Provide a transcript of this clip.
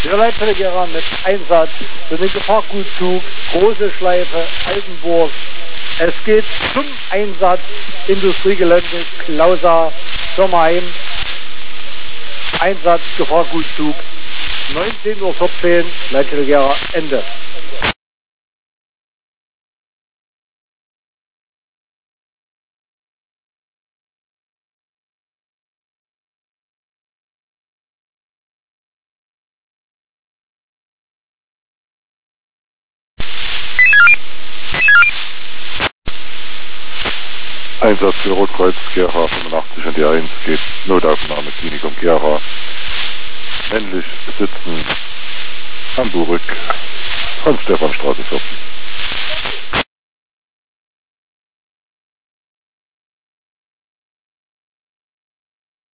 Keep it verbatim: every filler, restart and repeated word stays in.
Der Leitverleger mit Einsatz für den Gefahrgutzug, große Schleife, Altenburg. Es geht zum Einsatz, Industriegelände, Klausa, Sommerheim. Einsatz, Gefahrgutzug, neunzehn Uhr vierzehn, Leitverleger, Ende. Einsatz für Rotkreuz, Gera fünfundachtzig und die eins geht Notaufnahme Klinikum Gera. Männlich sitzen Hamburg, Franz-Stefan-Straße vierzig.